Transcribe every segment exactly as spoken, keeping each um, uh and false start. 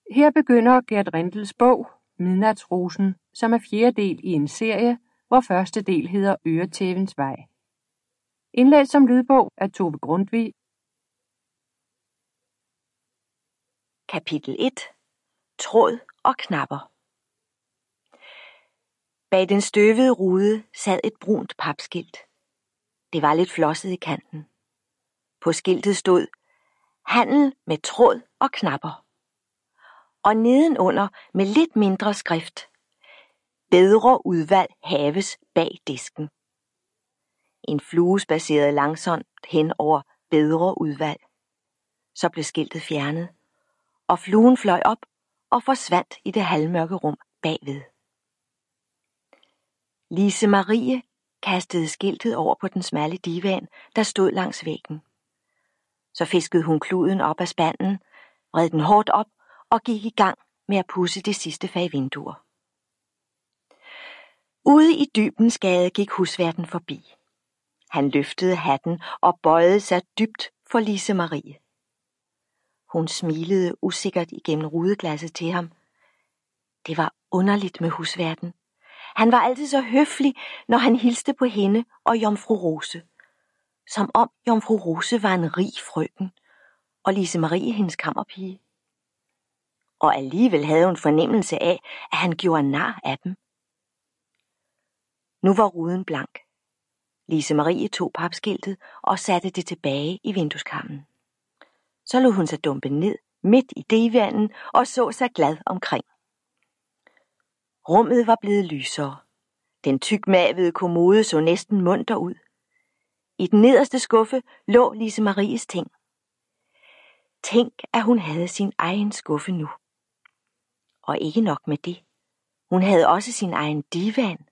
Her begynder Gert Rindels bog, Midnatsrosen, som er fjerde del i en serie, hvor første del hedder Øretævens Vej. Indlæst som lydbog af Tove Grundtvig. Kapitel et. Tråd og knapper. Bag den støvede rude sad et brunt papskilt. Det var lidt flosset i kanten. På skiltet stod handel med tråd og knapper. Og nedenunder med lidt mindre skrift: bedre udvalg haves bag disken. En flue spacerede langsomt hen over bedre udvalg. Så blev skiltet fjernet, og fluen fløj op og forsvandt i det halvmørke rum bagved. Lise Marie kastede skiltet over på den smalle divan, der stod langs væggen. Så fiskede hun kluden op af spanden, vred den hårdt op og gik i gang med at pudse det sidste fag vinduer. Ude i Dybensgade gik husværten forbi. Han løftede hatten og bøjede sig dybt for Lise Marie. Hun smilede usikkert igennem rudeglasset til ham. Det var underligt med husværten. Han var altid så høflig, når han hilste på hende og Jomfru Rose. Som om Jomfru Rose var en rig frøken, og Lise Marie hendes kammerpige. Og alligevel havde hun fornemmelse af, at han gjorde nar af dem. Nu var ruden blank. Lise Marie tog papskiltet og satte det tilbage i vindueskarmen. Så lod hun sig dumpe ned midt i divanen og så sig glad omkring. Rummet var blevet lysere. Den tykmavede kommode så næsten munter ud. I den nederste skuffe lå Lise Maries ting. Tænk, at hun havde sin egen skuffe nu. Og ikke nok med det. Hun havde også sin egen divan.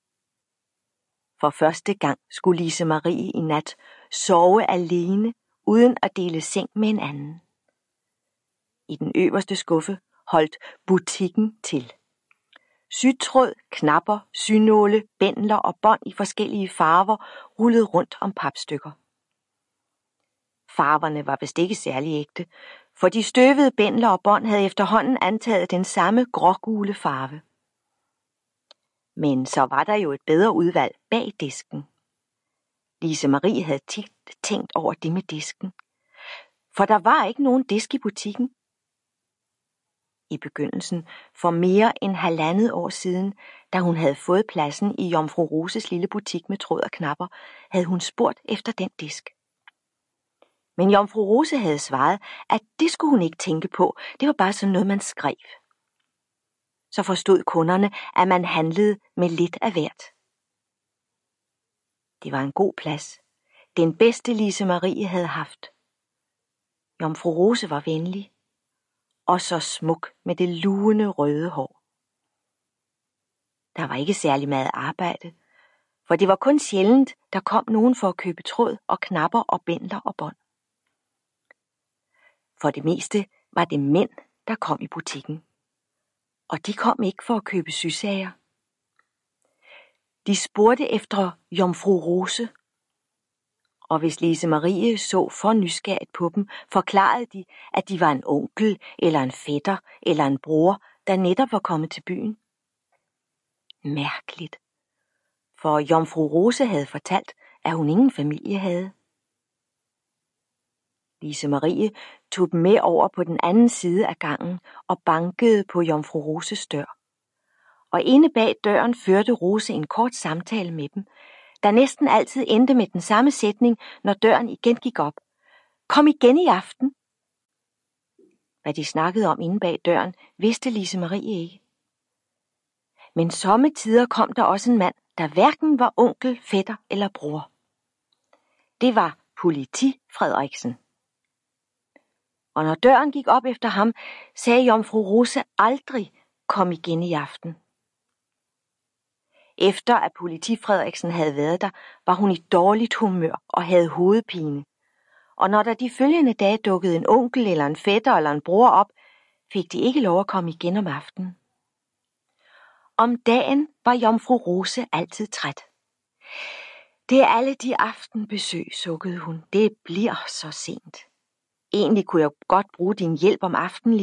For første gang skulle Lise Marie i nat sove alene, uden at dele seng med en anden. I den øverste skuffe holdt butikken til. Sytråd, knapper, synåle, bændler og bånd i forskellige farver rullede rundt om papstykker. Farverne var vist ikke særlig ægte, for de støvede bændler og bånd havde efterhånden antaget den samme grågule farve. Men så var der jo et bedre udvalg bag disken. Lise Marie havde tit tænkt over det med disken, for der var ikke nogen disk i butikken. I begyndelsen, for mere end halvandet år siden, da hun havde fået pladsen i Jomfru Roses lille butik med tråd og knapper, havde hun spurgt efter den disk. Men Jomfru Rose havde svaret, at det skulle hun ikke tænke på, det var bare sådan noget, man skrev. Så forstod kunderne, at man handlede med lidt af hvert. Det var en god plads. Den bedste Lise Marie havde haft. Jomfru Rose var venlig. Og så smuk med det lugende røde hår. Der var ikke særlig meget arbejde, for det var kun sjældent, der kom nogen for at købe tråd og knapper og bændler og bånd. For det meste var det mænd, der kom i butikken. Og de kom ikke for at købe sysager. De spurgte efter Jomfru Rose. Og hvis Lise Marie så for nysgerrigt på dem, forklarede de, at de var en onkel, eller en fætter, eller en bror, der netop var kommet til byen. Mærkeligt, for Jomfru Rose havde fortalt, at hun ingen familie havde. Lise Marie tog dem med over på den anden side af gangen og bankede på Jomfru Roses dør. Og inde bag døren førte Rose en kort samtale med dem, der næsten altid endte med den samme sætning, når døren igen gik op. Kom igen i aften. Hvad de snakkede om inde bag døren, vidste Lise Marie ikke. Men sommetider kom der også en mand, der hverken var onkel, fætter eller bror. Det var Politi Frederiksen. Og når døren gik op efter ham, sagde Jomfru Rose aldrig, kom igen i aften. Efter at Politi Frederiksen havde været der, var hun i dårligt humør og havde hovedpine. Og når der de følgende dage dukkede en onkel eller en fætter eller en bror op, fik de ikke lov at komme igen om aftenen. Om dagen var Jomfru Rose altid træt. Det er alle de aftenbesøg, sukkede hun. Det bliver så sent. Egentlig kunne jeg godt bruge din hjælp om aftenen,